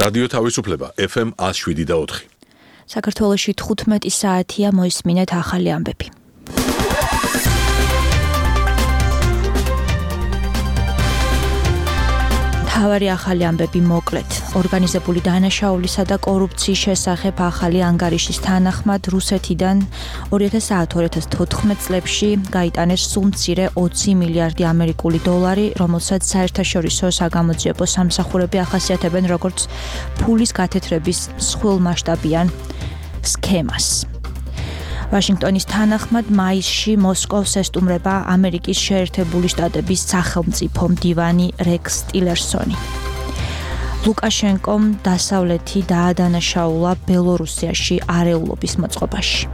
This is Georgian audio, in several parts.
რადიო თავისუფლება FM 107.4. საქართველოში 15 საათია, მოისმინეთ ახალი ამბები. მთავარი ახალი ამბები მოკლედ. ორგანიზებული დანაშაულისა და კორუფციის შესახებ ახალი ანგარიშის თანახმად რუსეთიდან 2010-2014 წლებში გაიტანეს სულ მცირე 20 მილიარდი ამერიკული დოლარი, რომელსაც საერთაშორისო საგამოძიებო სამსახურები ახასიათებენ როგორც ფულის გათეთრების მსხვილმასშტაბიან სქემას. ვაშინგტონის თანახმად მაისში მოსკოვს ესტუმრება ამერიკის შეერთებული შტატების სახელმწიფო მდივანი რექს ტილერსონი. ლუკაშენკომ დასავლეთი დაადანაშაულა ბელორუსიაში არეულობის მოწყობაში.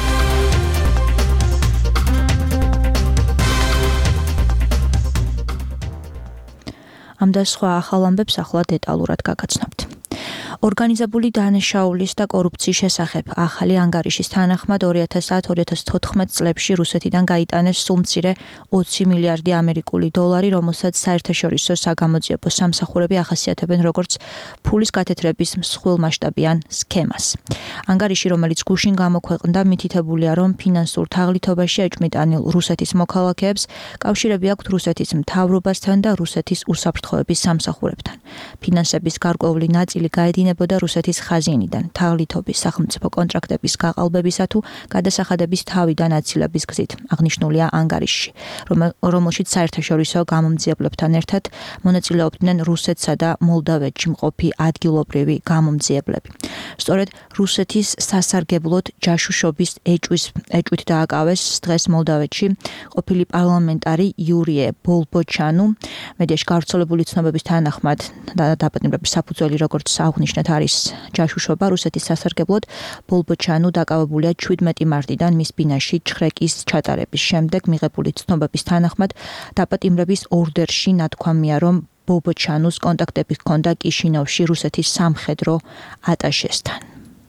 ამ და სხვა ახალ ამბებს ახლა დეტალურად გაგაცნობთ. ორგანიზებული დანაშაულის და კორუფციის შესახებ ახალი ანგარიშის თანახმად 2010-2014 წლებში რუსეთიდან გაიტანეს სულ მცირე 20 მილიარდი ამერიკული დოლარი, რომელსაც საერთაშორისო საგამოძიებო სამსახურები ახასიათებენ როგორც ფულის გათეთრების მსხვილმასშტაბიან სქემას. ანგარიში, რომელიც გუშინ გამოქვეყნდა, მითითებულია, რომ ფინანსურ თაღლითობაში ეჭვმიტანილ რუსეთის მოქალაქეებს კავშირები აქვთ რუსეთის მთავრობასთან და რუსეთის უსაფრთხოების სამსახურებთან. ფინანსების გარკვეული ნაწილი გაედინებოდა რუსეთის ხაზინიდან, თაღლითობის სახელმწიფო კონტრაქტების გაყალბებისა თუ გადასახადების თავიდან აცილების გზით, აღნიშნულია ანგარიშში, რომელშიც საერთაშორისო გამომძიებლებთან ერთად მონაწილეობდნენ რუსეთსა და მოლდავეთში მყოფი ადგილობრივი გამომძიებლები. სწორედ რუსეთის სასარგებლოდ ჯაშუშობის ეჭვით დააკავეს დღეს მოლდავეთში ყოფილი პარლამენტარი იურიე ბოლბოჩანუ. მედიაში გავრცელებული ცნობების თანახმად დაპატიმრების საფუძველი, როგორც აღნიშნეთ, არის ჯაშუშობა. რუსეთის სასარგებლოდ ბოლბოჩანუ დაკავებულია 17 მარტიდან მის ბინაში ჩხრეკის ჩატარების შემდეგ. მიღებული ცნობების თანახმად დაპატიმრების ორდერში ნათქვამია, რომ ბოლბოჩანუს კონტაქტები ჰქონდა კიშინოვში რუსეთის სამხედრო ატაშესთან.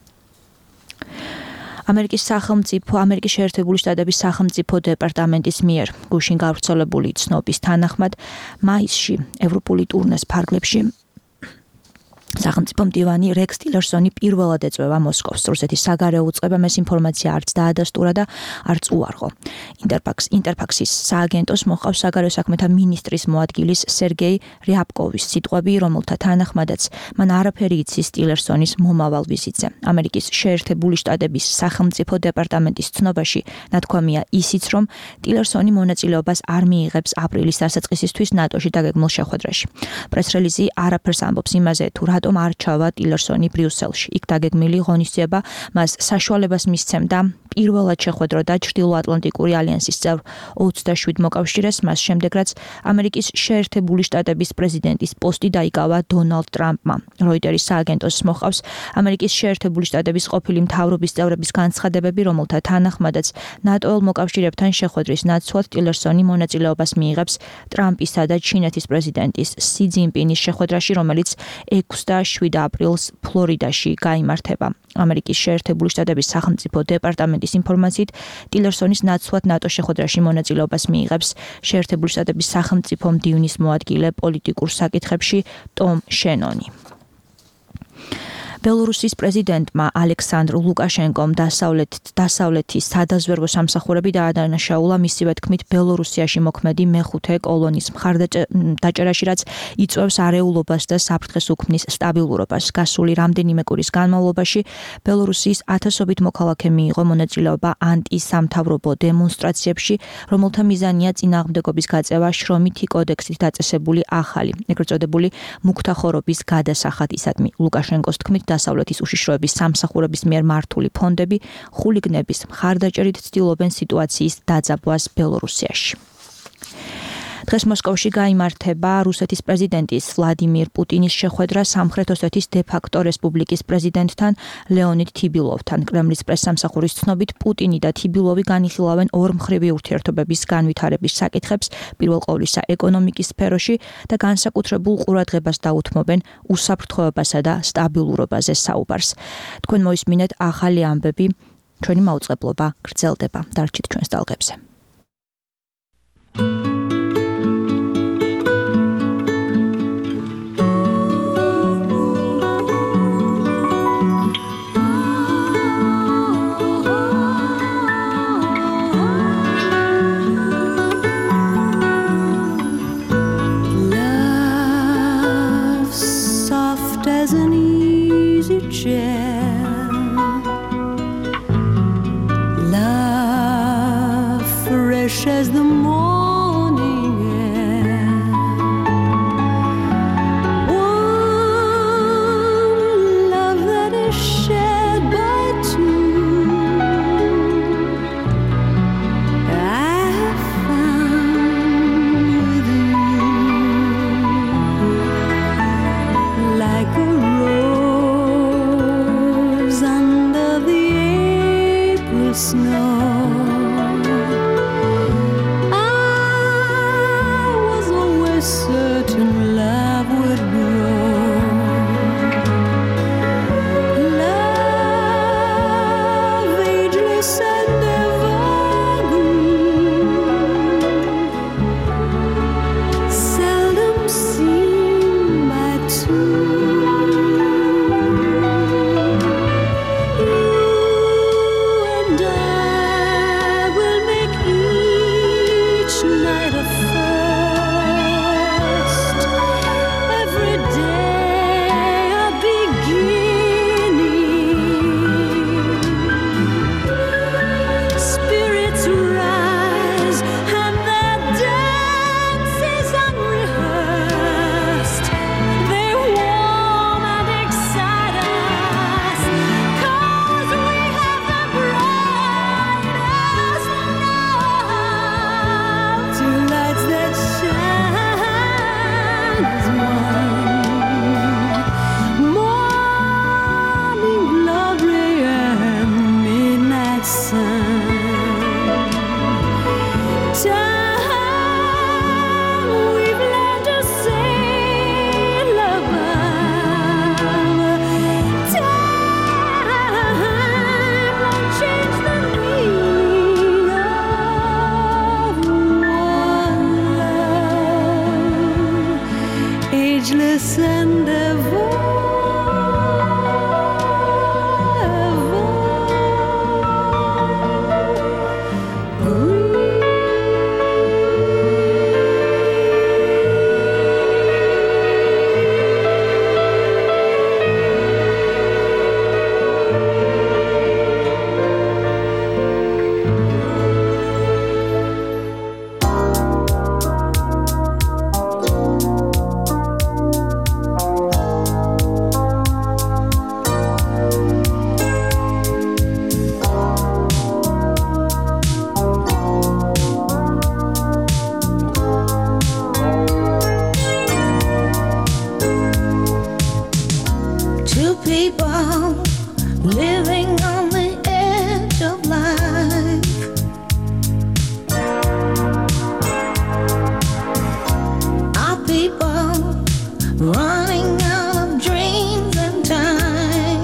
ამერიკის შეერთებული შტატების სახელმწიფო დეპარტამენტის მიერ გუშინ გავრცელებული ცნობის თანახმად მაისში ევროპული ტურნეს ფარგლებში სახელმწიფო მდივანი რექს ტილერსონი პირველად ეწვევა მოსკოვს. რუსეთის საგარეო უწყებამ ეს ინფორმაცია არც დაადასტურა და არც უარყო. ინტერფაქსის სააგენტოს მოჰყავს საგარეო საქმეთა მინისტრის მოადგილის სერგეი რიაბკოვის სიტყვები, რომელთა თანახმადაც მან არაფერი იცის ტილერსონის მომავალ ვიზიტზე. ამერიკის შეერთებული შტატების სახელმწიფო დეპარტამენტის ცნობაში ნათქვამია ისიც, რომ ტილერსონი მონაწილეობას არ მიიღებს აპრილის დასაწყისისთვის ნატოში დაგეგმილ შეხვედრაში. პრეს-რელიზი არაფერს ამბობს იმაზე, თუ რატომ არ ჩავა ტილერსონი ბრიუსელში. იქ დაგეგმილი ღონისძიება მას საშუალებას მისცემდა პირველად შეხვედროდა ჩრდილოატლანტიკური ალიანსის წევრ 27 მოკავშირეს, მას შემდეგ რაც ამერიკის შეერთებული შტატების პრეზიდენტის პოსტი დაიკავა დონალდ ტრამპმა. როიტერის სააგენტოს მოჰყავს ამერიკის შეერთებული შტატების ყოფილი მთავრობის წევრების განცხადებები, რომელთა თანახმადაც ნატოელ მოკავშირეებთან შეხვედრის ნაცვლად ტილერსონი მონაწილეობას მიიღებს ტრამპისა და ჩინეთის პრეზიდენტის სი ძინპინის შეხვედრაში, რომელიც 6 და 7 აპრილს ფლორიდაში გაიმართება. ამერიკის შეერთებული შტატების სახელმწიფო დეპარტამენტის ინფორმაციით, ტილერსონის ნაცვლად ნატო შეხვედრაში მონაწილეობას მიიღებს შეერთებული შტატების სახელმწიფო მდივნის მოადგილე პოლიტიკურ საკითხებში ტომ შენონი. ბელორუსის პრეზიდენტმა ალექსანდრ ლუკაშენკომ დასავლეთის სადაზვერვო სამსახურები დაადანაშაულა მისივე თქმით ბელორუსიაში მოქმედი მეხუთე კოლონის მხარდაჭერაში, რაც იწვევს არეულობას და საფრთხეს უქმნის სტაბილურობას. გასული რამდენიმე კვირის განმავლობაში ბელორუსის ათასობით მოქალაქე მიიღო მონაწილეობა ანტისამთავრობო დემონსტრაციებში, რომელთა მიზანია წინააღმდეგობის გაწევა შრომითი კოდექსით დაწესებული ახალი, ეგრეთ წოდებული მუქთახორობის გადასახადისადმი. ლუკაშენკოს თქმით, დასავლეთის უშიშროების სამსახურების მიერ მართული ფონდები ხულიგნების მხარდაჭერით ცდილობენ სიტუაციის დაძაბვას ბელორუსიაში. დღეს მოსკოვში გაიმართება რუსეთის პრეზიდენტის ვლადიმირ პუტინის შეხვედრა სამხრეთ ოსეთის დე-ფაქტო რესპუბლიკის პრეზიდენტთან ლეონიდ თიბილოვთან. კრემლის პრესსამსახურის ცნობით, პუტინი და თიბილოვი განიხილავენ ორმხრივი ურთიერთობების განვითარების საკითხებს, პირველ ყოვლისა ეკონომიკის სფეროში და განსაკუთრებულ ყურადღებას დაუთმობენ უსაფრთხოებასა და სტაბილურობაზე საუბარს. თქვენ მოისმინეთ ახალი ამბები, ჩვენი მაუწყებლობა გრძელდება. დარჩით ჩვენს ტალღებზე. as the morning air. One love that is shared by two, I have found with you, like a rose under the April snow. Certain love would grow, love ageless and evergreen, seldom seen by two. You and I will make each night a ageless and ever. Two people living on the edge of life, our people running out of dreams and time.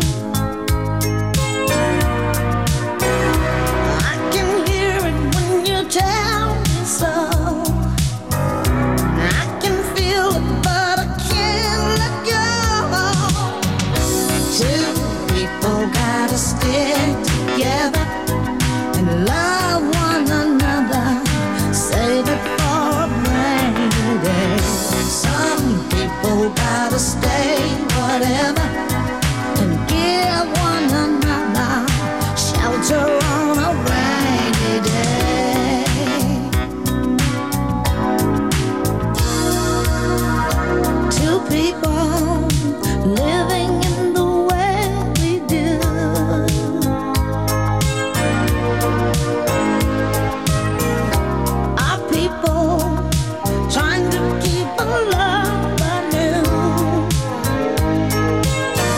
I can hear it when you tell me so. I can feel it, but I can't let go. Two people gotta stick together and love one another. Save it for a rainy day. Some people gotta stay whatever and give one another shelter on a rainy day. Two people living in the way we do. Our people trying to keep a love anew.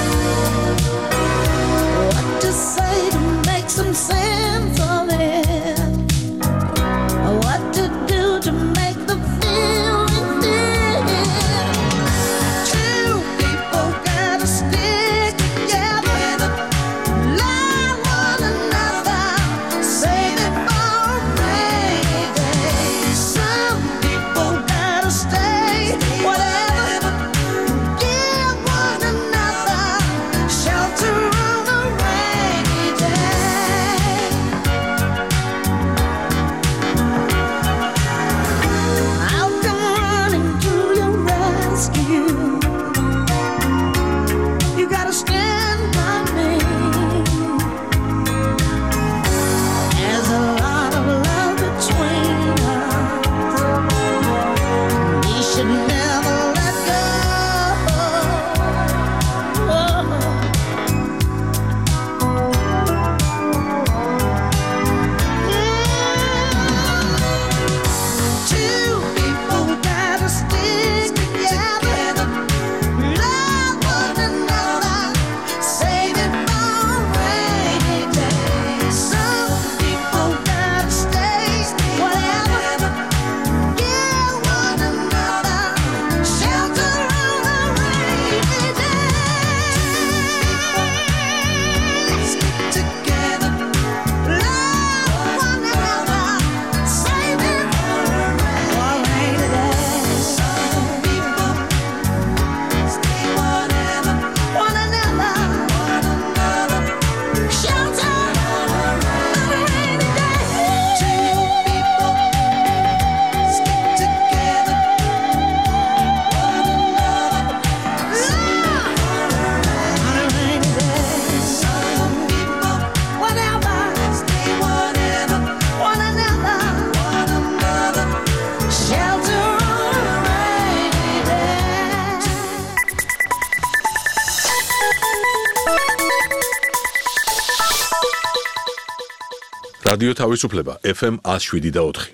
რადიო თავისუფლება FM 107.4.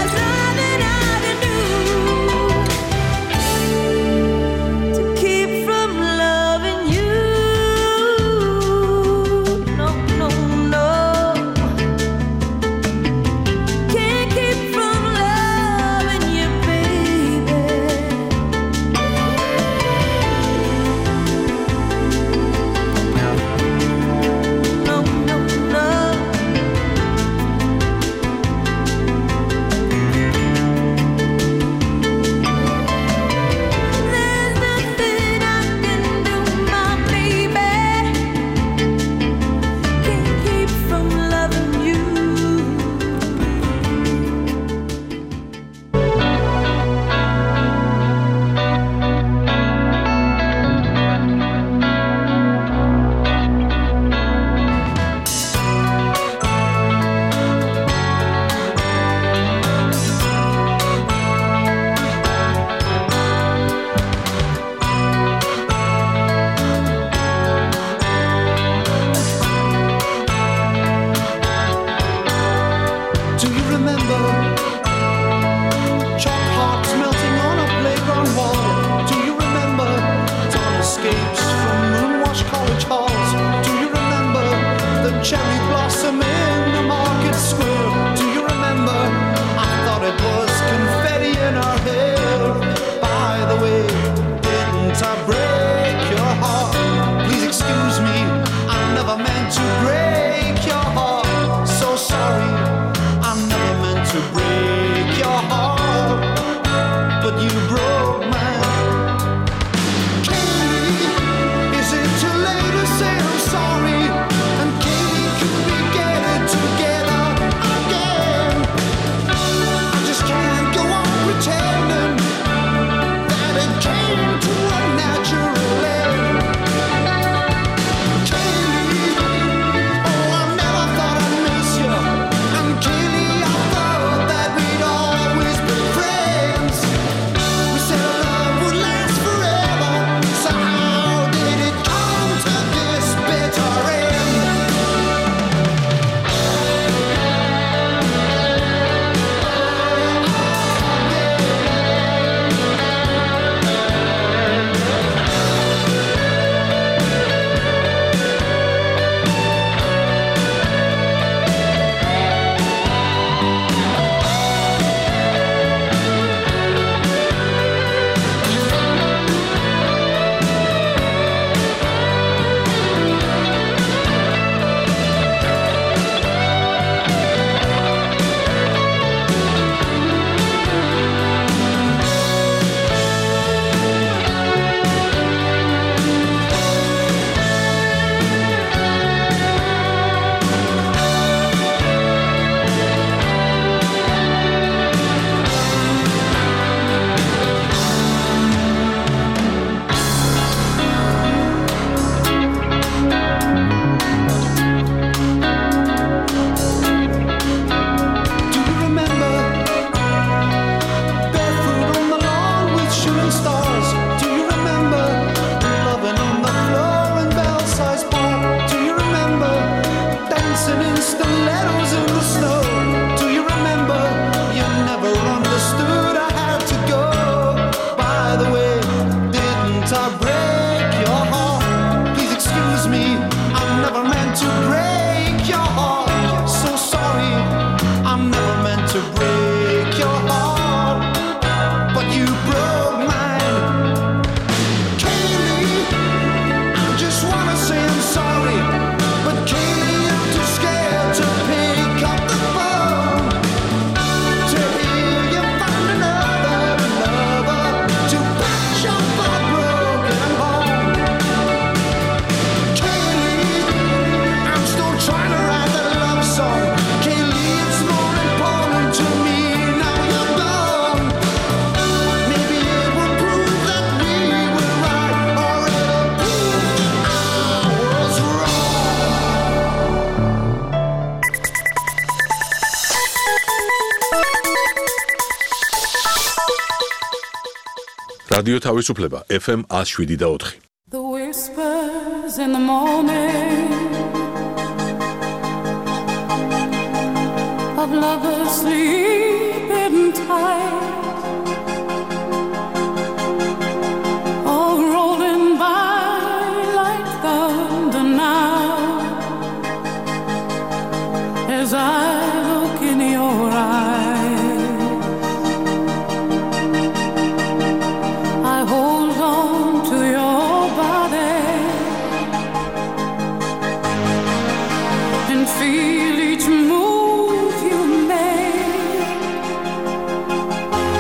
Keep break your heart. Please excuse me, I never meant to break your heart. So sorry, I never meant to break your heart, but you broke mine. Katie, is it too late to say I'm sorry? And Katie, could we get it together again? I just can't go on pretending that it came to a natural end. Katie, oh, I never thought I'd miss you. And Katie, I thought that we'd always be friends. We said our love would last forever, so how did it come to this bitter end? Do you remember barefoot on the lawn with shooting stars? Do you remember loving on the floor in Belsize Bar? Do you remember dancing in stilettos in the snow? Do you remember you never understood I had to go? By the way, didn't I break your heart? Please excuse me, I never meant to break your heart. So sorry, I never meant to break your heart, but you broke mine. Kaylee, I just wanna say I'm sorry, but Kaylee, I'm too scared to pick up the phone to hear you find another lover to patch up a broken home. Kaylee, I'm still trying to write that love song. Kaylee, it's more important to me now you're gone. Maybe it will prove that we were right, or it'll prove I was რადიო თავისუფლება FM 107.4. The whispers in the morning of lovers sleeping tight, all rolling by like thunder now, as I look in your eyes. I hold on to your body and feel each move you make.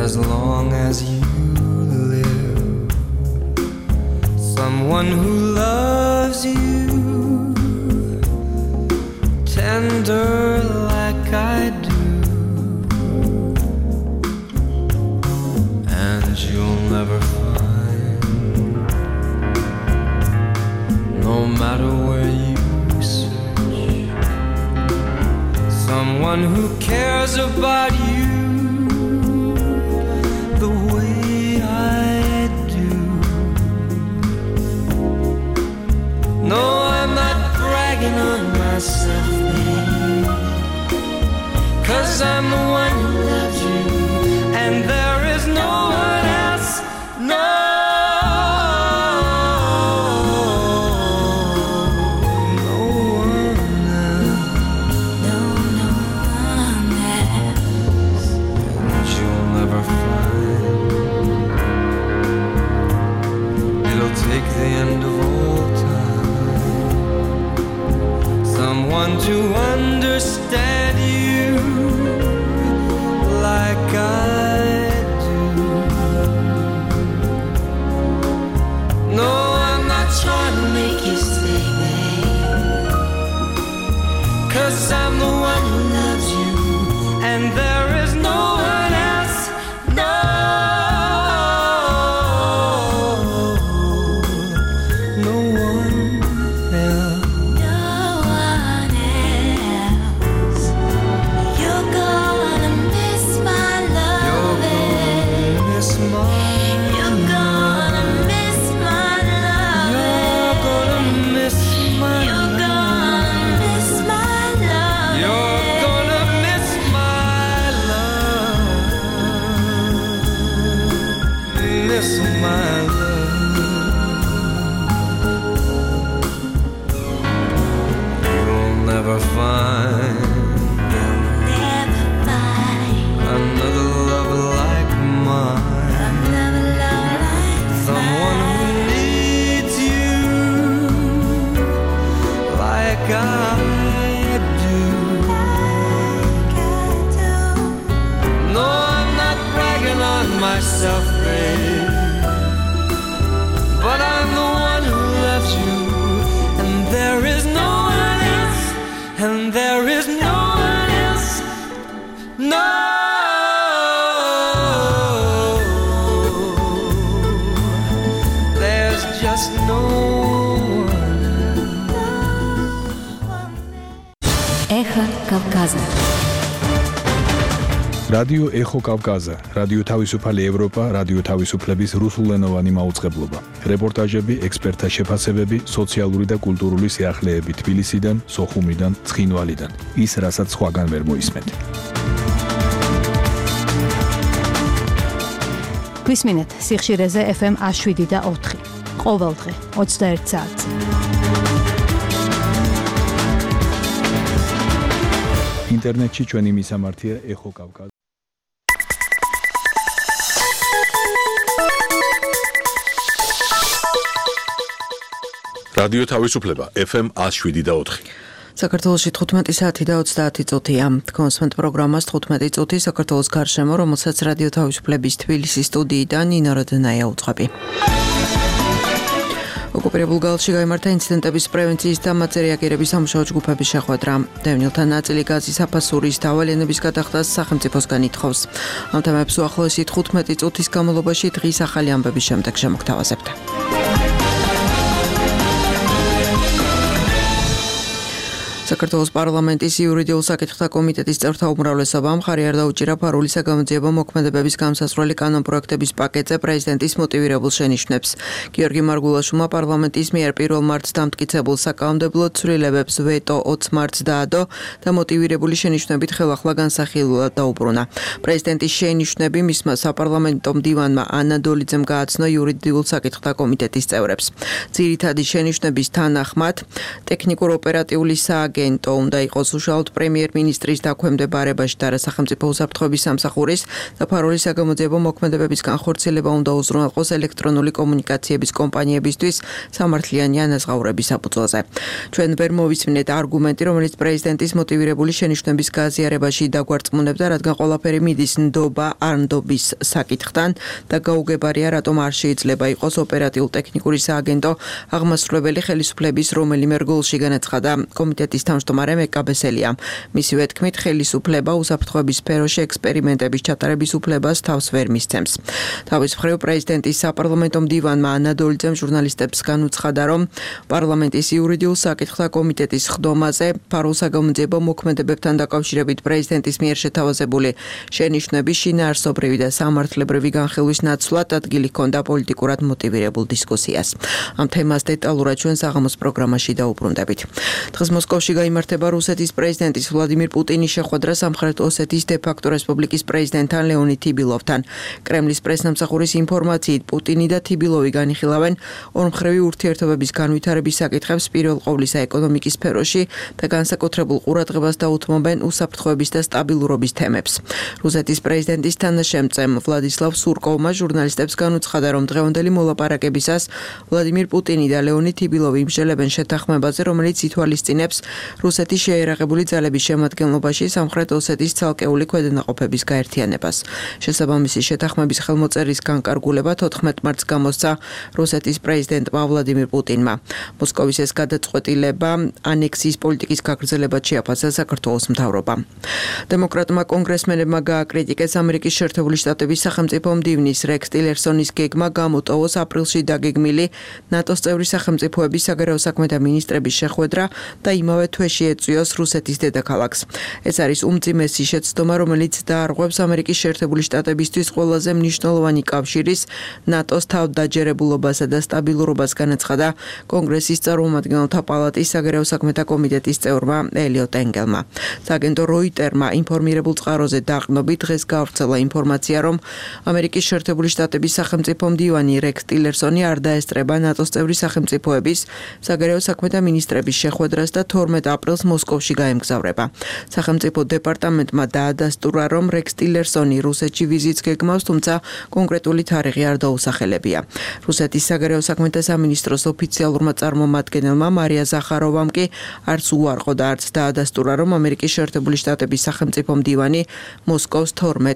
as long as you live. Someone who loves you tender like I do, and you'll never find, no matter where you search, someone who cares about you the way I do. No, I'm not bragging on myself, babe, 'cause I'm the one who loves you, and there is no one else, no. Take the end of all time, someone to understand you like I do. No, I'm not trying to make you stay, babe, 'cause I'm the one who loves you, and there is no one else, no. Myself, babe, but I'm the one who loves you, and there is no one else, and there is no one else, no. There's just no one. Эхо Кавказа. რადიო ეხო კავკაზა, რადიო თავისუფალი ევროპა, რადიო თავისუფლების რუსულენოვანი მაუწყებლობა. რეპორტაჟები, ექსპერტთა შეფასებები, სოციალური და კულტურული სიახლეები თბილისიდან, სოხუმიდან, ცხინვალიდან. ის, რასაც სხვაგან ვერ მოისმენთ. გვისმინეთ სიხშირეზე FM 107 და 4. ყოველდღე 21 საათზე. ინტერნეტში ჩვენი მისამართია ეხო კავკაზა. რადიო თავისუფლება FM 107 და 4. საქართველოში 15 საათი და 30 წუთია. კონსვენტ პროგრამას 15 წუთი საქართველოს გარშემო, რომელსაც რადიო თავისუფლების თბილისის სტუდიიდან ნინო როდნაია უძღვები. ოკუპირებულ გალში გაიმართა ინციდენტების პრევენციის და მაწერიაგირების სამუშაო ჯგუფების შეხვედრა. დევნილთა ნაწილი გაზის აფასურის დავალენების გადახდას სახელმწიფოსგან ითხოვს. ამ თემებს უახლოესი 15 წუთის განმავლობაში დღის ახალი ამბების შემდეგ შემოგთავაზებთ. საქართველოს პარლამენტის იურიდიულ საკითხთა კომიტეტის წევრთა უმრავლესობამ ხარი არ დაუჭირა ფარული საგამოძიებო მოქმედებების გამსასწრელი კანონპროექტების პაკეტზე პრეზიდენტის მოტივირებულ შენიშვნებს. გიორგი მარგულაშვილმა პარლამენტის მიერ 1 მარტს დამტკიცებულ საკანონმდებლო ცვლილებებს ვეტო 20 მარტს დაადო და მოტივირებული შენიშვნებით ხელახლა განსახილულად დაუბრუნა. პრეზიდენტის შენიშვნები მისმა საპარლამენტო მდივანმა ანა დოლიძემ გააცნო იურიდიულ საკითხთა კომიტეტის წევრებს. ძირითადი შენიშვნების თანახმად ტექნიკურ-ოპერატიული სააგენტო უნდა იყოს უშუალოდ პრემიერ-მინისტრის დაქვემდებარებაში და სახელმწიფო უსაფრთხოების სამსახურის და ფაროლის საგამოძიებო მოქმედებების განხორციელება უნდა უზრუნველყოს ელექტრონული კომუნიკაციების კომპანიებისთვის სამართლიანი ანაზღაურების საფუძველზე. ჩვენ ვერ მოვისმინეთ არგუმენტი, რომელიც პრეზიდენტის მოტივირებული შენიშვნების გაზიარებაში დაგვარწმუნებდა, რადგან ყველაფერი მიდის ნდობა არ ნდობის საკითხთან და გაუგებარია, რატომ არ შეიძლება იყოს ოპერატიულ-ტექნიკური სააგენტო აღმასრულებელი ხელისუფლების რომელიმე რგოლში, განაცხადა კომიტეტის თავმჯდომარე მეკაბესელიამ. მისივე თქმით, ხელისუფლება უსაფრთხოების სფეროში ექსპერიმენტების ჩატარების უფლებას თავს ვერ მისცემს. თავის მხრივ პრეზიდენტის საპარლამენტო მდივანმა ანა დოლიძემ ჟურნალისტებს განუცხადა, რომ პარლამენტის იურიდიულ საკითხთა კომიტეტის ხდომაზე ფარულ საგამოძიებო მოქმედებებთან დაკავშირებით პრეზიდენტის მიერ შეთავაზებული შენიშვნების შინაარსობრივი და სამართლებრივი განხილვის ნაცვლად ადგილი ჰქონდა პოლიტიკურად მოტივირებულ დისკუსიას. ამ თემას დეტალურად ჩვენ საღამოს პროგრამაში დაუბრუნდებით. დღეს მოსკოვში გაიმართება რუსეთის პრეზიდენტის ვლადიმირ პუტინის შეხვედრა სამხრეთ ოსეთის დე-ფაქტო რესპუბლიკის პრეზიდენტთან ლეონიდ თიბილოვთან. კრემლის პრესნამსახურის ინფორმაციით, პუტინი და თიბილოვი განიხილავენ ორმხრივი ურთიერთობების განვითარების საკითხებს პირველ ყოვლისა ეკონომიკის სფეროში და განსაკუთრებულ ყურადღებას დაუთმობენ უსაფრთხოების და სტაბილურობის თემებს. რუსეთის პრეზიდენტის თანაშემწემ ვლადისლავ სურკოვმა ჟურნალისტებს განუცხადა, რომ დღევანდელი მოლაპარაკებისას ვლადიმირ პუტინი და ლეონიდ თიბილოვი იმსჯელებენ შეთანხმებაზე, რომელიც ითვალისწინებს რუსეთის შეიარაღებული ძალების შემადგენლობაში სამხრეთ ოსეთის ცალკეული ქვედანაყოფების გაერთიანებას. შესაბამისი შეთანხმების ხელმოწერის განკარგულება 14 მარტს გამოსცა რუსეთის პრეზიდენტმა ვლადიმირ პუტინმა. მოსკოვის ეს გადაწყვეტილება ანექსიის პოლიტიკის გაგრძელებად შეაფასა საქართველოს მთავრობამ. დემოკრატმა კონგრესმენებმა გააკრიტიკეს ამერიკის შეერთებული შტატების სახელმწიფო მდივნის რექს ტილერსონის გეგმა გამოტოვოს აპრილში დაგეგმილი ნატოს წევრი სახელმწიფოების საგარეო საქმეთა მინისტრების შეხვედრა და იმავე თვეში ეწვიოს რუსეთის დედაქალაქს. ეს არის უმძიმესი შეცდომა, რომელიც დაარღვევს ამერიკის შეერთებული შტატებისთვის ყველაზე მნიშვნელოვანი კავშირის ნატოს თავდაჯერებულობასა და სტაბილურობას, განაცხადა კონგრესის წარმომადგენელთა პალატის საგარეო საქმეთა კომიტეტის წევრმა ელიოტ ენგელმა. სააგენტო როიტერმა ინფორმირებულ წყაროზე დაყრდნობით დღეს გავრცელა ინფორმაცია, რომ ამერიკის შეერთებული შტატების სახელმწიფო მდივანი რექს ტილერსონი არ დაესწრება ნატოს წევრი სახელმწიფოების საგარეო საქმეთა მინისტრების შეხვედრას და 12 აპრილს მოსკოვში გაემგზავრება. სახელმწიფო დეპარტამენტმა დაადასტურა, რომ რექს ტილერსონი რუსეთში ვიზიტს გეგმავს, თუმცა კონკრეტული თარიღი არ დაუსახელებია. რუსეთის საგარეო საქმეთა სამინისტროს ოფიციალურმა წარმომადგენელმა მარია ზახაროვამ კი არც უარყო და არც დაადასტურა, რომ ამერიკის შეერთებული შტატების სახელმწიფო მდივანი მოსკოვს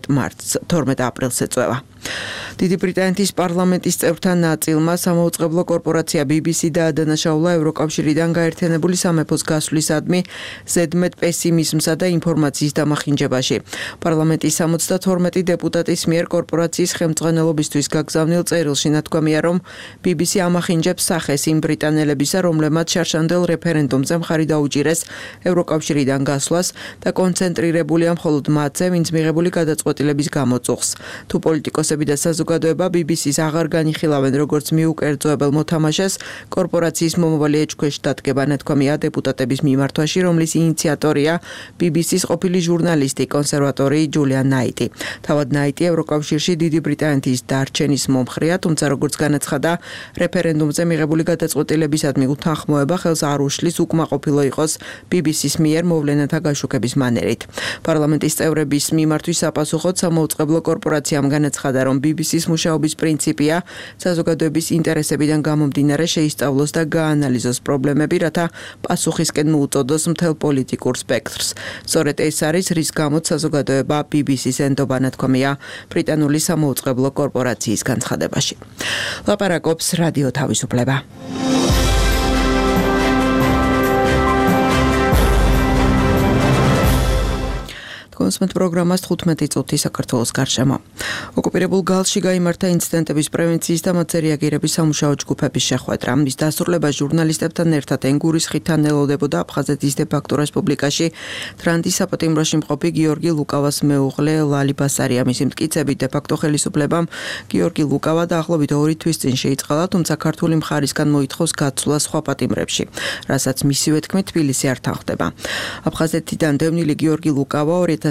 12 აპრილს ეწვევა. დიდი ბრიტანეთის პარლამენტის წევრთა ნაწილმა სამაუწყებლო კორპორაცია BBC დაადანაშაულა ევროკავშირიდან გაერთიანებული სამეფოს გასვლისადმი ზედმეტ პესიმიზმსა და ინფორმაციის დამახინჯებაში. პარლამენტის 72 დეპუტატის მიერ კორპორაციის ხელმძღვანელობისთვის გაგზავნილ წერილში ნათქვამია, რომ BBC ამახინჯებს სახეს იმ ბრიტანელებისა, რომლებმაც შარშანდელ რეფერენდუმზე მხარი დაუჭირეს ევროკავშირიდან გასვლას და კონცენტრირებულია მხოლოდ მათზე, ვინც მიღებული გადაწყვეტილების გამოწუხს. თუ პოლიტიკოსები და საზოგადოება BBC-ს აღარ განიხილავენ როგორც მიუკერძოებელ მოთამაშეს, კორპორაციის მომავალი ეჭქვეშ დადგება, ნათქვამია დეპუტატების მიმართვაში, რომლის ინიციატორია BBC-ს ყოფილი ჟურნალისტი, კონსერვატორი ჯულიან ნაიტი. თავად ნაიტი ევროკავშირში დიდი ბრიტანეთის დარჩენის მომხრეა, თუმცა როგორც განაცხადა, რეფერენდუმზე მიღებული გადაწყვეტილებისადმი უთანხმოება ხელს არ უშლის უკმაყოფილო იყოს BBC-ს მიერ მოვლენათა გაშუქების მანერით. პარლამენტის წევრების მიმართვის საპასუხოდ სამაუწყებლო კორპორაციამ განაცხადა, რომ BBC-ს მუშაობის პრინციპია საზოგადოების ინტერესებიდან გამომდინარე შეისწავლოს და გაანალიზოს პრობლემები, რათა პასუხისკენ მოუწოდოს მთელ პოლიტიკურ სპექტრს. სწორედ ეს არის, რის გამოც საზოგადოება BBC-ს ენდობა, ნათქვამია ბრიტანული სამაუწყებლო კორპორაციის განცხადებაში. ლაპარაკობს რადიო თავისუფლება. კონსმეთ პროგრამას 15 წუთი საქართველოს გარშემო. ოკუპირებულ გალში გაიმართა ინციდენტების პრევენციის და მათზე რეაგირების სამუშაო ჯგუფების შეხვედრა. მის დასრულებას ჟურნალისტებთან ერთად ენგურის ხიდთან ელოდებოდა აფხაზეთის დე-ფაქტო რესპუბლიკაში თრანდის საპატიმროში მყოფი გიორგი ლუკავას მეუღლე ლალი ბასარია. მისი მტკიცებით დე-ფაქტო ხელისუფლებამ გიორგი ლუკავა დაახლოებით 2 თვის წინ შეიწყალა, თუმცა ქართული მხარისგან მოითხოვს გაცვლა სხვა პატიმრებში, რასაც მისივე თქმით თბილისი არ თანხდება. აფხაზეთიდან დევნილი გიორგი ლუკავა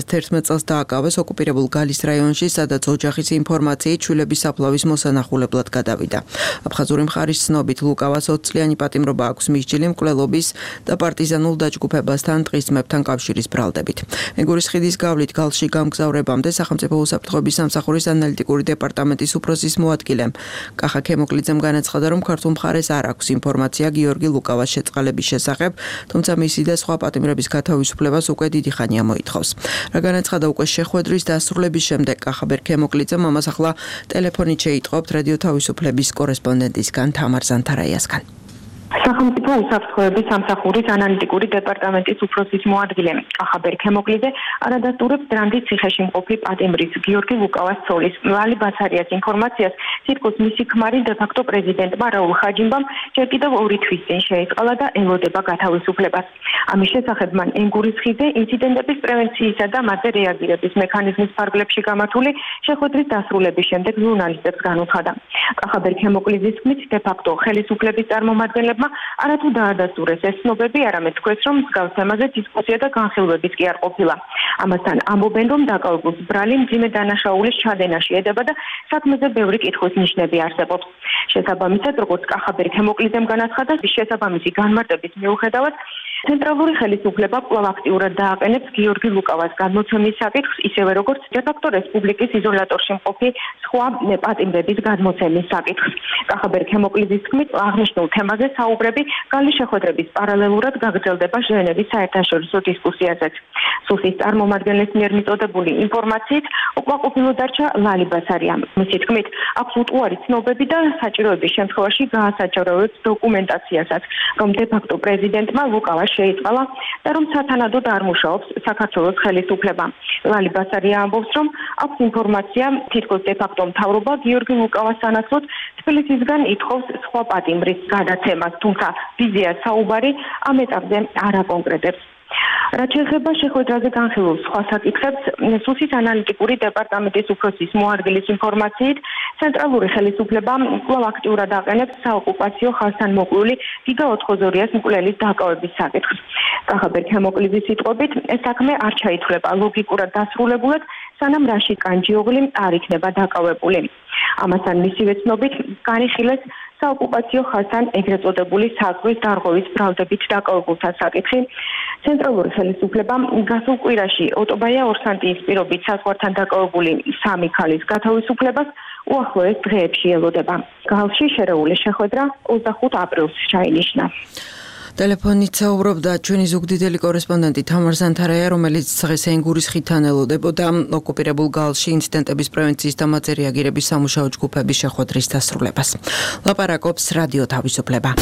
2011 წელს დააკავეს ოკუპირებულ გალის რაიონში, სადაც ოჯახის ინფორმაციით შვილების საფლავის მოსანახულებლად გადავიდა. აფხაზური მხარის ცნობით ლუკავას 20 წლიანი პატიმრობა აქვს მისჯილი მკვლელობის და პარტიზანულ დაჯგუფებასთან ტყისმებთან კავშირის ბრალდებით. ენგურის ხიდის გავლით გალში გამგზავრებამდე სახელმწიფო უსაფრთხოების სამსახურის ანალიტიკური დეპარტამენტის უფროსის მოადგილემ კახა ქემოკლიძემ განაცხადა, რომ ქართულ მხარეს არ აქვს ინფორმაცია გიორგი ლუკავას შეწყალების შესახებ, თუმცა მისი და სხვა პატიმრების გათავისუფლებას უკვე დიდი ხანია მოითხოვს. რა განაცხადა უკვე შეხვედრის დასრულების შემდეგ კახაბერ ქემოკლიძემ ამას ახლა ტელეფონით შეიტყობთ რადიო თავისუფლების კორესპონდენტისგან თამარ ზანთარაიასგან. სახელმწიფო უსაფრთხოების სამსახურის ანალიტიკური დეპარტამენტის უფროსის მოადგილე კახაბერ ქემოკლიძე არადასტურებს დრანდის ციხეში მყოფი პატიმრის გიორგი ლუკავას ცოლის ლალი ბასარიას ინფორმაციას, თითქოს მისი ქმარი დე-ფაქტო პრეზიდენტმა რაულ ხაჯიმბამ ჯერ კიდევ 2 თვის წინ შეეწყალა და ელოდება გათავისუფლებას. ამის შესახებ მან ენგურის ხიდზე ინციდენტების პრევენციისა და მასზე რეაგირების მექანიზმის ფარგლებში გამართული შეხვედრის დასრულების შემდეგ ჟურნალისტებს განუცხადა. კახაბერ ქემოკლიძის თქმით, დე-ფაქტო ხელისუფლების წარმომადგენლებმა არათუ დაადასტურეს ეს ცნობები, არამედ თქვეს, რომ მსგავს თემაზე დისკუსია და განხილვებიც კი არ ყოფილა. ამასთან ამბობენ, რომ დაკავებულს ბრალი მძიმე დანაშაულის ჩადენაში ედება და საქმეზე ბევრი კითხვის ნიშნები არსებობს. შესაბამისად, როგორც კახაბერ ქემოკლიძემ განაცხადა, შესაბამისი განმარტების მიუხედავად ცენტრალური ხელისუფლება კვლავ აქტიურად დააყენებს გიორგი ლუკავას გადმოცემის საკითხს, ისევე როგორც დე-ფაქტო რესპუბლიკის იზოლატორში მყოფი სხვა პატიმრების გადმოცემის საკითხს. კახაბერ ქემოკლიძის თქმით, აღნიშნულ თემაზე საუბრები გალის შეხვედრების პარალელურად გაგრძელდება ჟენევის საერთაშორისო დისკუსიაზეც. სუსის წარმომადგენლის მიერ მიწოდებული ინფორმაციით უკმაყოფილო დარჩა ლალი ბასარია. მისი თქმით, აქვს უტყუარი ცნობები და საჭიროების შემთხვევაში გაასაჯაროებს დოკუმენტაციასაც, რომ დე-ფაქტო პრეზიდენტმა ლუკავა შეიწყალა და რომ სათანადოდ არ მუშაობს საქართველოს ხელისუფლება. ლალი ბასარია ამბობს, რომ აქვს ინფორმაცია, თითქოს დე-ფაქტო მთავრობა გიორგი ლუკავას სანაცვლოდ თბილისისგან ითხოვს სხვა პატიმრის გადაცემას, თუმცა ვიზია საუბარი ამ ეტაპზე არ აკონკრეტებს. რაც შეეხება შეხვედრაზე განხილულ სხვა საკითხებს, სუსის ანალიტიკური დეპარტამენტის უფროსის მოადგილის ინფორმაციით, ცენტრალური ხელისუფლება კვლავ აქტიურად აყენებს საოკუპაციო ხაზთან მოკლული გიგა 402-ას მკვლელის დაკავების საკითხს. კახაბერ ქემოკლიძის სიტყვებით, ეს საქმე არ ჩაითვლება ლოგიკურად დასრულებულად, სანამ რაშიდ კანჯიოღლი არ იქნება დაკავებული. ამასთან მისივე ცნობით განიხილეს საოკუპაციო ხაზთან ეგრეთ წოდებული საზღვრის დარღვევის ბრალდებით დაკავებულთა საკითხი. ცენტრალური ხელისუფლება გასულ კვირაში ოტობაია ორსანტიის პირობით საზღვართან დაკავებული 3 ქალის გათავისუფლებას უახლოეს დღეებში ელოდება. გალში შერეული შეხვედრა 25 აპრილს ჩაინიშნა. ტელეფონით საუბრობდა ჩვენი ზუგდიდელი კორესპონდენტი თამარ ზანთარაია, რომელიც დღეს ენგურის ხიდთან ელოდებოდა ოკუპირებულ გალში ინციდენტების პრევენციის და მასზე რეაგირების სამუშაო ჯგუფების შეხვედრის დასრულებას. ლაპარაკობს რადიო თავისუფლება.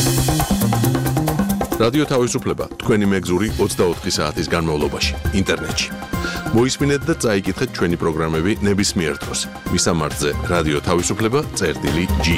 რადიო თავისუფლება თქვენი მეგზური 24 საათის განმავლობაში ინტერნეტში. მოისმინეთ და წაიკითხეთ ჩვენი პროგრამები ნებისმიერ დროს. მისამართზე რადიო თავისუფლება.ge.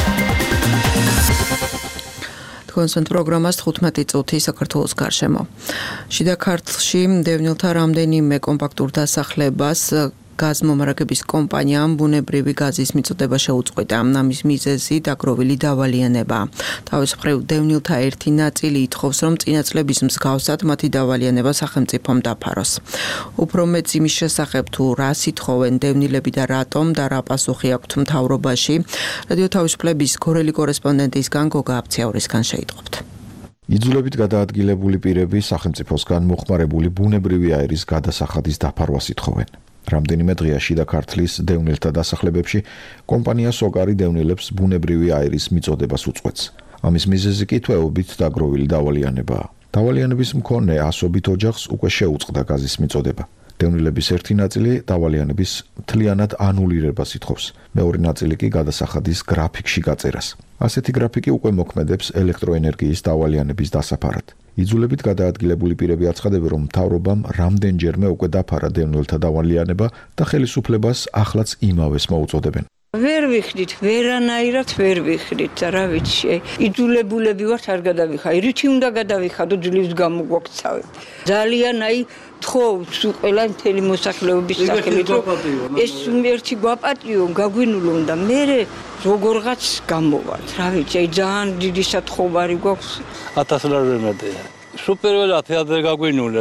კონსენტ პროგრამას 15 წუთი საქართველოს გარშემო. შიდა ქართლში დევნილთა რამდენიმე კომპაქტურ დასახლებას გაზმომარაგების კომპანიამ ბუნებრივი გაზის მიწოდება შეუწყვეტა. ამის მიზეზი დაგროვილი დავალიანება. თავის მხრივ დევნილთა ერთი ნაწილი ითხოვს, რომ წინა წლების მსგავსად მათი დავალიანება სახელმწიფომ დაფაროს. უფრო მეც იმის შესახებ თუ რას ითხოვენ დევნილები და რატომ და რა პასუხი აქვთ მთავრობაში, რადიო თავისუფლების გორელი კორესპონდენტისგან გოგა აფციაურისგან შეიტყობთ. იძულებით გადაადგილებული პირები სახელმწიფოსგან მოხმარებული ბუნებრივი აირის გადასახადის დაფარვას ითხოვენ. რამდენიმე დღეა შიდა ქართლის დევნილთა დასახლებებში კომპანია სოკარი დევნილებს ბუნებრივი აირის მიწოდებას უწყვეტს. ამის მიზეზი კი თვეობით დაგროვილი დავალიანებაა. დავალიანების მქონე ასობით ოჯახს უკვე შეუწყდა გაზის მიწოდება. დევნილების ერთი ნაწილი დავალიანების მთლიანად ანულირებას ითხოვს. მეორე ნაწილი კი გადასახადის გრაფიკში გაწერას. ასეთი გრაფიკი უკვე მოქმედებს ელექტროენერგიის დავალიანების დასაფარად. იძულებით გადაადგილებული პირები აცხადებენ, რომ მთავრობამ რამდენჯერმე უკვე დაფარა დევნილთა დავალიანება და ხელისუფლებას ახლაც იმავეს მოუწოდებენ. ვერ ვიხდით, ვერანაირად ვერ ვიხდით, რა ვიცი, იძულებულები ვართ არ გადავიხარ. რითი უნდა გადავიხადო ძლივს გამოგვაქცავებ. ძალიან თხოვთ ყველა მთელი მოსახლეობის სახელით, რომ ეს ერთი გვაპატიო, გაგვინულო და მე როგორღაც გამოვართ, რა ვიცი, ძალიან დიდი სათხოვარი გვაქვს. 1000 ლარი მეტია. სუპერველად თეატრ გაგვინულეს და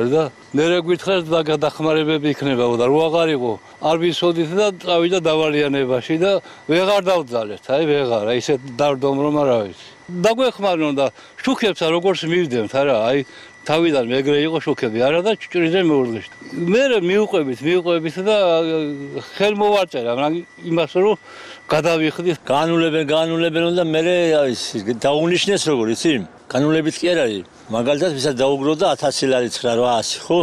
მერე გითხრათ და გადახმარებები იქნება და რო აღარ იყო არ ვიცოდით და წავიდა დავალიანებაში და ვეღარ დავძალეთ აი ვეღარ აი ისე დავდომ რომ არა ვიცი დაგვეხმარნო და შუქებს როგორც მივდემთ არა აი თავიდან მეგრე იყო შუქები არა და ჭრიზე მეურღიშ მე მივყვებით და ხელმოვარწერა იმას რომ გადავიხდით განულებენ და მე ის დაუნიშნეს როგორ იცი განულებით კი არ არის მაგალითად ვისაც დაუგროვდა 1000 ლარი 900 ხო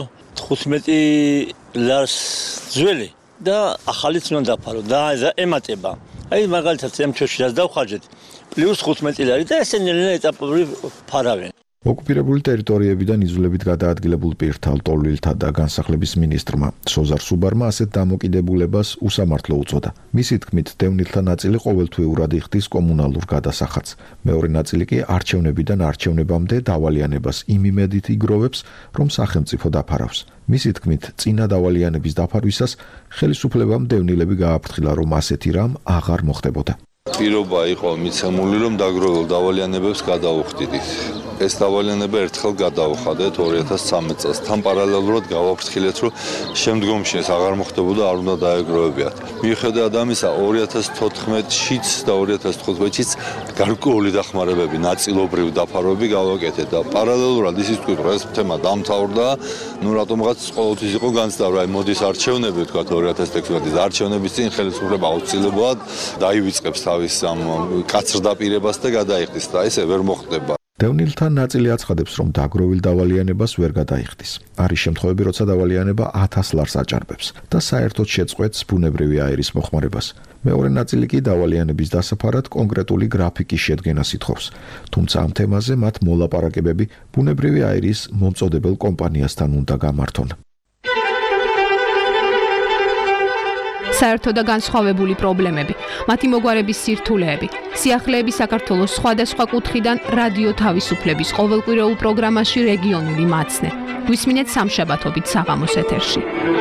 15 ლარს ძველი და ახალიც უნდა დაფარო და ემატება აი მაგალითად ემჩოში რაც დავხარჯეთ პლუს 15 ლარი და ესენი ეტაპობრივ ფარავენ ოკუპირებული ტერიტორიებიდან იზოლებით გადაადგილებულ პირთა ლტოლვილთა და განსახლების მინისტრმა სოზარ სუბარმა ასეთ დამოკიდებულებას უსამართლო უწოდა. მისი თქმით, დევნილთა ნაწილი ყოველთვიურად იხდის კომუნალურ გადასახადს. მეორე ნაწილი კი არჩევნებიდან არჩევნებამდე დავალიანებას იმ იმედით იგროვებს, რომ სახელმწიფო დაფარავს. მისი თქმით, წინა დავალიანების დაფარვისას ხელისუფლებამ დევნილები გააფრთხილა, რომ ასეთი რამ აღარ მოხდებოდა. პირობა იყო მიცემული, რომ დაგროვილ დავალიანებებს გადაუხდიდით. ეს დავალიანება ერთხელ გადაუხადეთ 2013 წელს. თან პარალელურად გავაფრთხილეთ, რომ შემდგომში ეს აღარ მოხდებოდა, არ უნდა დაეგროვებიათ. მიუხედავად ამისა, 2014-შიც და 2015-შიც გარკვეული დახმარებები, ნაწილობრივ დაფარვები გავაკეთეთ და პარალელურად ისიც თქვით, რომ ეს თემა დამთავრდა, ნუ რატომღაც ყოველთვის იყო განცდა, რომ აი მოდის არჩევნები, თქვა 2016 წლის არჩევნების წინ ხელისუფლება აუცილებლად დაივიწყებს თავის ამ კაცრ დაპირებას და გადაიხდის და ესე ვერ მოხდება. დევნილთა ნაწილი აცხადებს, რომ დაგროვილ დავალიანებას ვერ გადაიხდის. არის შემთხვევები, როცა დავალიანება 1000 ლარს აჭარბებს და საერთოდ შეწყვეტს ბუნებრივი აირის მოხმარებას. მეორე ნაწილი კი დავალიანების დასაფარად კონკრეტული გრაფიკის შედგენას ითხოვს. თუმცა ამ თემაზე მათ მოლაპარაკებები ბუნებრივი აირის მომწოდებელ კომპანიასთან უნდა გამართონ. საერთო და განსხვავებული პრობლემები, მათი მოგვარების სირთულეები, სიახლეები საქართველოს სხვადასხვა კუთხიდან რადიო თავისუფლების ყოველკვირეულ პროგრამაში რეგიონული მაცნე. გვისმინეთ სამშაბათობით საღამოს ეთერში.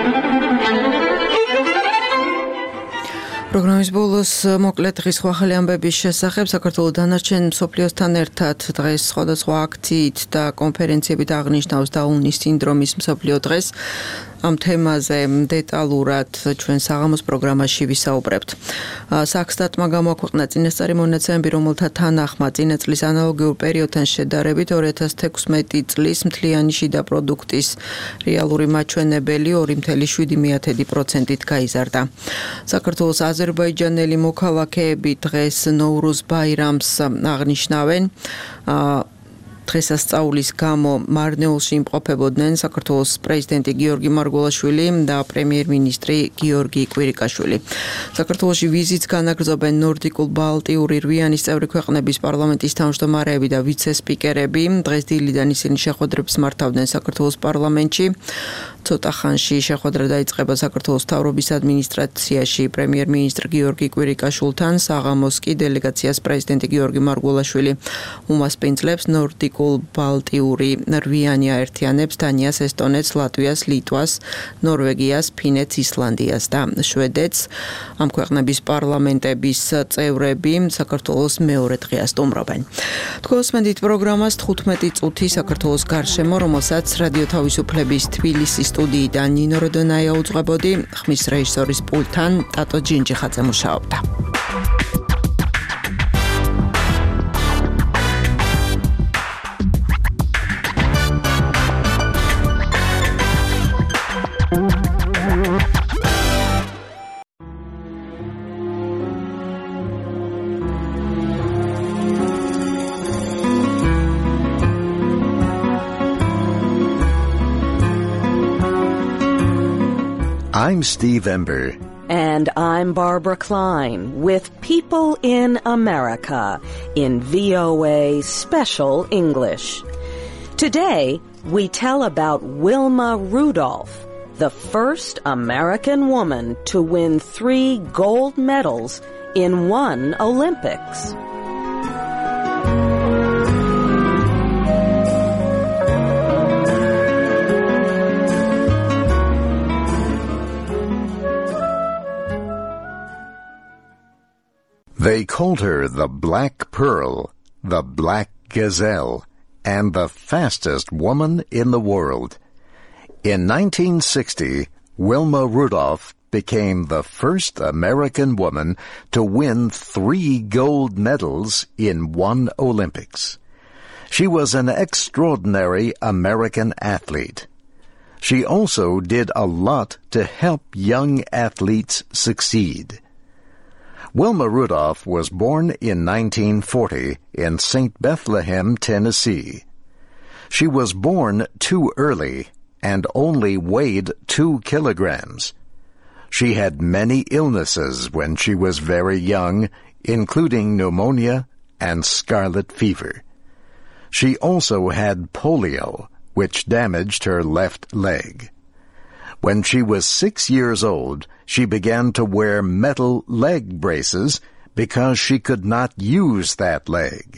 პროგრამის ბოლოს მოკლედ დღის ახალი ამბების შესახებ საქართველოს დანარჩენ მსოფლიოსთან ერთად დღეს სხვადასხვა აქციით და კონფერენციებით აღნიშნავს დაუნის სინდრომის მსოფლიო დღეს. ამ თემაზე დეტალურად ჩვენ საღამოს პროგრამაში ვისაუბრებთ. საქსტატმა გამოაქვეყნა წინასწარი მონაცემები, რომელთა თანახმად წინა წლის ანალოგიურ პერიოდთან შედარებით 2016 წლის მთლიანი შიდა პროდუქტის რეალური მაჩვენებელი 2.7%-ით გაიზარდა. საქართველოს აზერბაიჯანელი მოქალაქეები დღეს ნოვრუზ ბაირამს აღნიშნავენ. დღესასწაულის გამო მარნეულში იმყოფებოდნენ საქართველოს პრეზიდენტი გიორგი მარგველაშვილი და პრემიერ-მინისტრი გიორგი კვირიკაშვილი. საქართველოში ვიზიტს განაგრძობენ ნორდიკულ-ბალტიური რვიანის წევრი ქვეყნების პარლამენტის თავმჯდომარეები და ვიცე-სპიკერები. დღეს დილიდან ისინი შეხვედრებს მართავდნენ საქართველოს პარლამენტში. ცოტა ხანში შეხვედრა დაიწყება საქართველოს მთავრობის ადმინისტრაციაში პრემიერ-მინისტრ გიორგი კვირიკაშვილთან. საღამოს კი დელეგაციას პრეზიდენტი გიორგი მარგველაშვილი უმასპინძლებს ნორდიკულ-ბალტიური რვიანი აერთიანებს დანიას, ესტონეთს, ლატვიას, ლიტვას, ნორვეგიას, ფინეთს, ისლანდიას და შვედეთს. ამ ქვეყნების პარლამენტების წევრები საქართველოს მეორე დღეას სტუმრობენ. თქვენსმენდით პროგრამას 15 წუთი საქართველოს გარშემო, რომელსაც რადიო თავისუფლების თბილისის სტუდიიდან ნინო როდონაია უძღვებოდი, ხმის რეჟისორის პულტთან ტატო ჯინჯიხაძე მუშაობდა. I'm Steve Ember. And I'm Barbara Klein with People in America in VOA Special English. Today, we tell about Wilma Rudolph, the first American woman to win 3 gold medals in one Olympics. They called her the Black Pearl, the Black Gazelle, and the fastest woman in the world. In 1960, Wilma Rudolph became the first American woman to win 3 gold medals in one Olympics. She was an extraordinary American athlete. She also did a lot to help young athletes succeed. Wilma Rudolph was born in 1940 in St. Bethlehem, Tennessee. She was born too early and only weighed 2 kilograms. She had many illnesses when she was very young, including pneumonia and scarlet fever. She also had polio, which damaged her left leg. When she was 6 years old, she began to wear metal leg braces because she could not use that leg.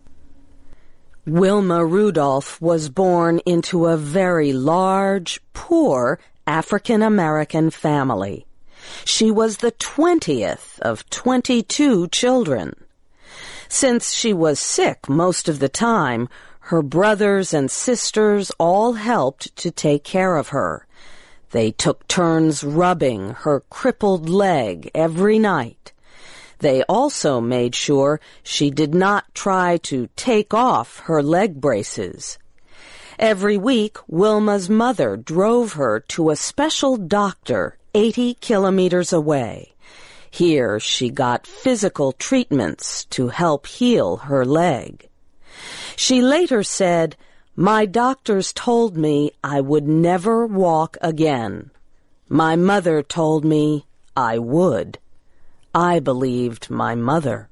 Wilma Rudolph was born into a very large, poor African-American family. She was the 20th of 22 children. Since she was sick most of the time, her brothers and sisters all helped to take care of her. They took turns rubbing her crippled leg every night. They also made sure she did not try to take off her leg braces. Every week, Wilma's mother drove her to a special doctor 80 kilometers away. Here, she got physical treatments to help heal her leg. She later said, "My doctors told me I would never walk again. My mother told me I would. I believed my mother."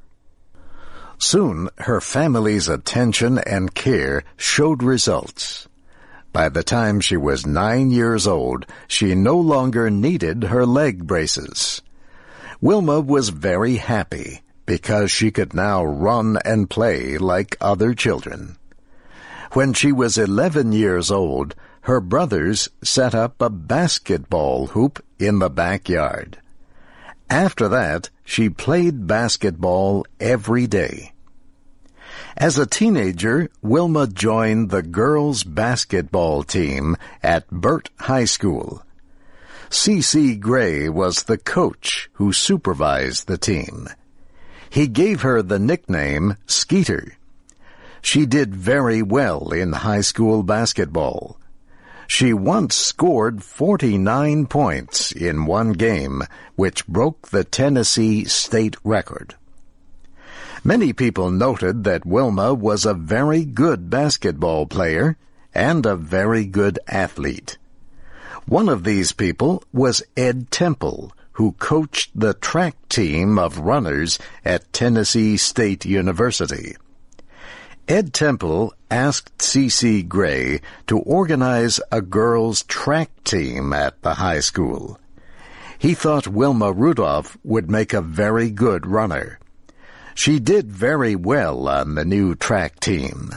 Soon, her family's attention and care showed results. By the time she was 9 years old, she no longer needed her leg braces. Wilma was very happy because she could now run and play like other children. When she was 11 years old, her brothers set up a basketball hoop in the backyard. After that, she played basketball every day. As a teenager, Wilma joined the girls' basketball team at Burt High School. C.C. Gray was the coach who supervised the team. He gave her the nickname Skeeter. She did very well in high school basketball. She once scored 49 points in one game, which broke the Tennessee state record. Many people noted that Wilma was a very good basketball player and a very good athlete. One of these people was Ed Temple, who coached the track team of runners at Tennessee State University. Ed Temple asked C.C. Gray to organize a girls' track team at the high school. He thought Wilma Rudolph would make a very good runner. She did very well on the new track team.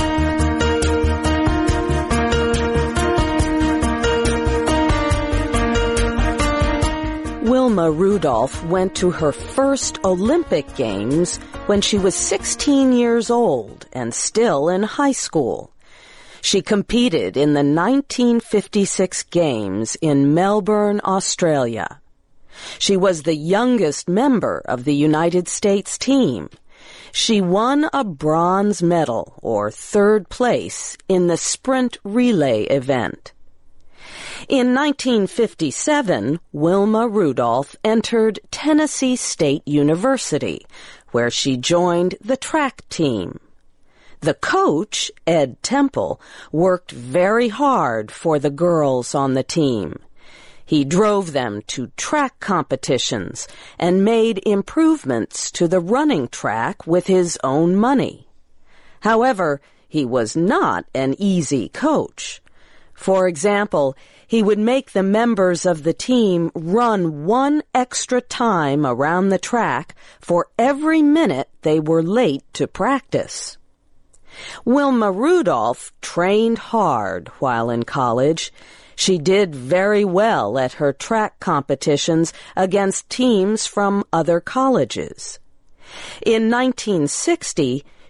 Wilma Rudolph went to her first Olympic Games when she was 16 years old and still in high school. She competed in the 1956 Games in Melbourne, Australia. She was the youngest member of the United States team. She won a bronze medal, or third place, in the sprint relay event. In 1957, Wilma Rudolph entered Tennessee State University, where she joined the track team. The coach, Ed Temple, worked very hard for the girls on the team. He drove them to track competitions and made improvements to the running track with his own money. However, he was not an easy coach. For example, he would make the members of the team run 1 extra time around the track for every minute they were late to practice. Wilma Rudolph trained hard while in college. She did very well at her track competitions against teams from other colleges. In 1960,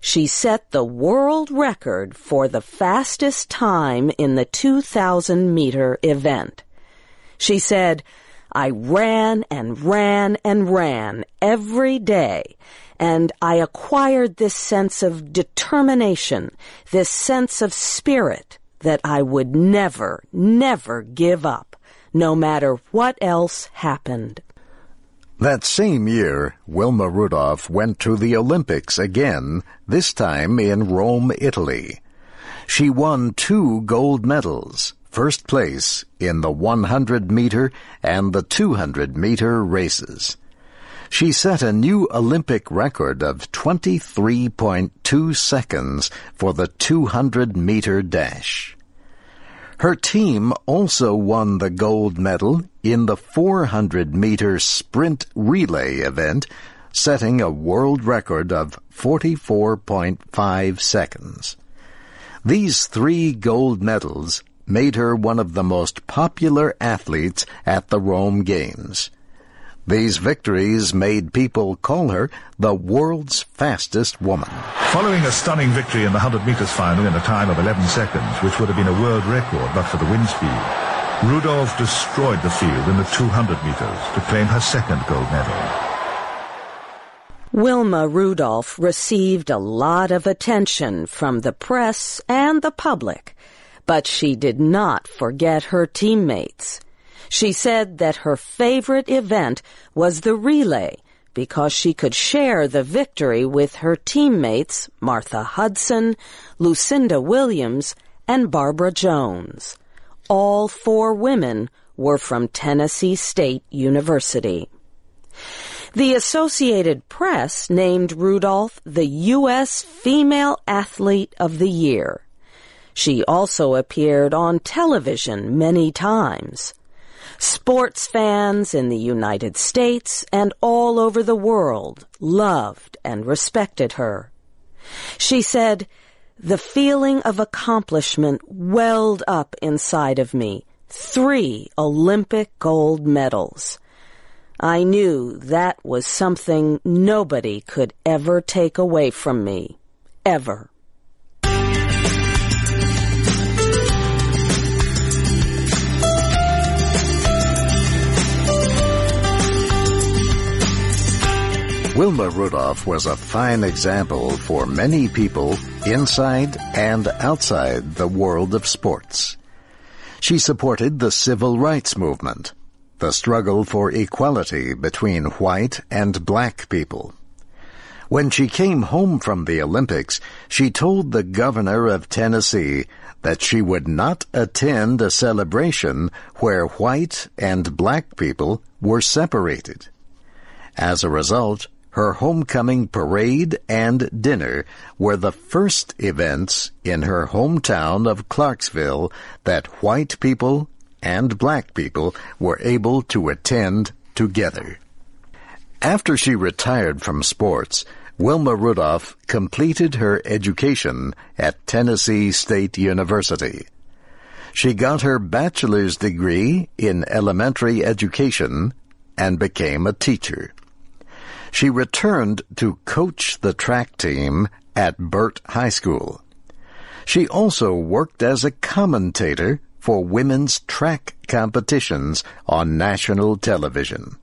she set the world record for the fastest time in the 2,000-meter event. She said, "I ran and ran and ran every day, and I acquired this sense of determination, this sense of spirit that I would never, never give up, no matter what else happened." That same year, Wilma Rudolph went to the Olympics again, this time in Rome, Italy. She won 2 gold medals, first place in the 100-meter and the 200-meter races. She set a new Olympic record of 23.2 seconds for the 200-meter dash. Her team also won the gold medal in the 400-meter sprint relay event, setting a world record of 44.5 seconds. These 3 gold medals made her one of the most popular athletes at the Rome Games. These victories made people call her the world's fastest woman. Following a stunning victory in the 100 meters final in a time of 11 seconds, which would have been a world record but for the wind speed, Rudolph destroyed the field in the 200 meters to claim her second gold medal. Wilma Rudolph received a lot of attention from the press and the public, but she did not forget her teammates. She said that her favorite event was the relay because she could share the victory with her teammates Martha Hudson, Lucinda Williams, and Barbara Jones. All 4 women were from Tennessee State University. The Associated Press named Rudolph the U.S. Female Athlete of the Year. She also appeared on television many times. Sports fans in the United States and all over the world loved and respected her. She said, "The feeling of accomplishment welled up inside of me. 3 Olympic gold medals. I knew that was something nobody could ever take away from me. Ever." Wilma Rudolph was a fine example for many people inside and outside the world of sports. She supported the civil rights movement, the struggle for equality between white and black people. When she came home from the Olympics, she told the governor of Tennessee that she would not attend a celebration where white and black people were separated. As a result, her homecoming parade and dinner were the first events in her hometown of Clarksville that white people and black people were able to attend together. After she retired from sports, Wilma Rudolph completed her education at Tennessee State University. She got her bachelor's degree in elementary education and became a teacher. She returned to coach the track team at Burt High School. She also worked as a commentator for women's track competitions on national television.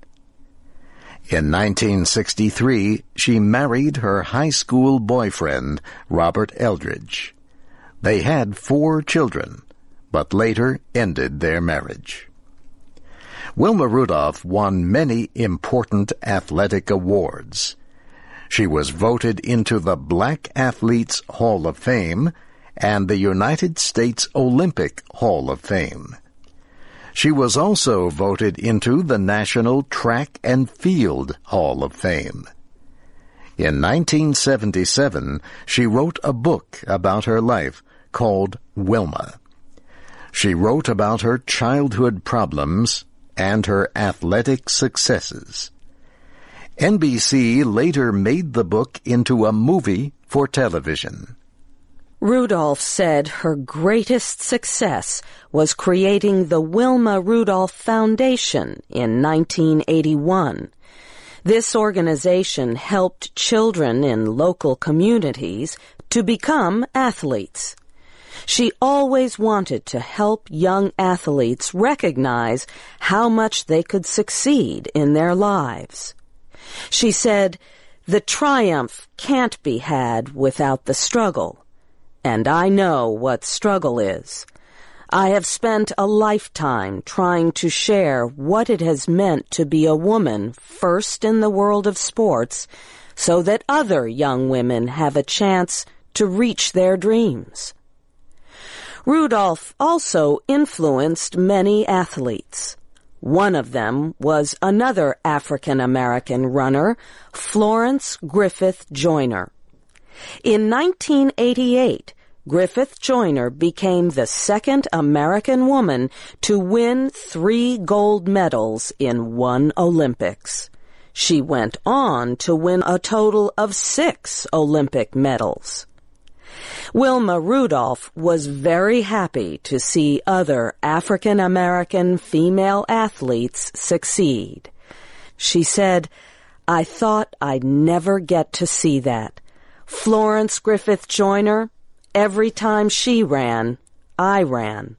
In 1963, she married her high school boyfriend, Robert Eldridge. They had 4 children, but later ended their marriage. Wilma Rudolph won many important athletic awards. She was voted into the Black Athletes Hall of Fame and the United States Olympic Hall of Fame. She was also voted into the National Track and Field Hall of Fame. In 1977, she wrote a book about her life called Wilma. She wrote about her childhood problems and her athletic successes. NBC later made the book into a movie for television. Rudolph said her greatest success was creating the Wilma Rudolph Foundation in 1981. This organization helped children in local communities to become athletes. She always wanted to help young athletes recognize how much they could succeed in their lives. She said, "The triumph can't be had without the struggle, and I know what struggle is. I have spent a lifetime trying to share what it has meant to be a woman first in the world of sports so that other young women have a chance to reach their dreams." Rudolph also influenced many athletes. One of them was another African-American runner, Florence Griffith Joyner. In 1988, Griffith Joyner became the second American woman to win 3 gold medals in one Olympics. She went on to win a total of 6 Olympic medals. Wilma Rudolph was very happy to see other African-American female athletes succeed. She said, "I thought I'd never get to see that. Florence Griffith Joyner, every time she ran, I ran."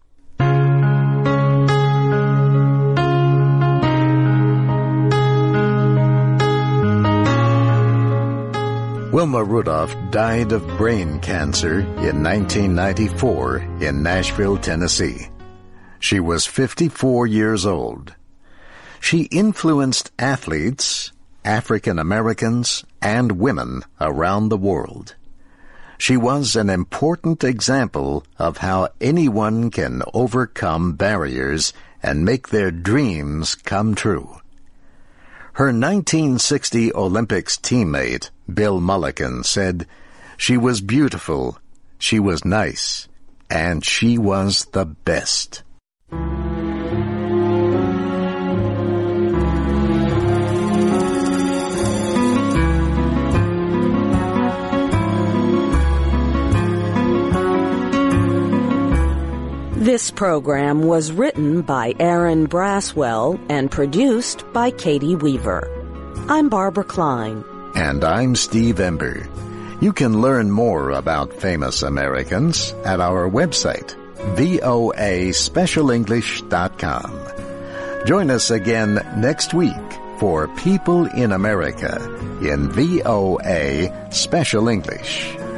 Wilma Rudolph died of brain cancer in 1994 in Nashville, Tennessee. She was 54 years old. She influenced athletes, African Americans, and women around the world. She was an important example of how anyone can overcome barriers and make their dreams come true. Her 1960 Olympics teammate, Bill Mulligan, said, "She was beautiful, she was nice, and she was the best." This program was written by Aaron Braswell and produced by Katie Weaver. I'm Barbara Klein. And I'm Steve Ember. You can learn more about famous Americans at our website, voaspecialenglish.com. Join us again next week for People in America in VOA Special English.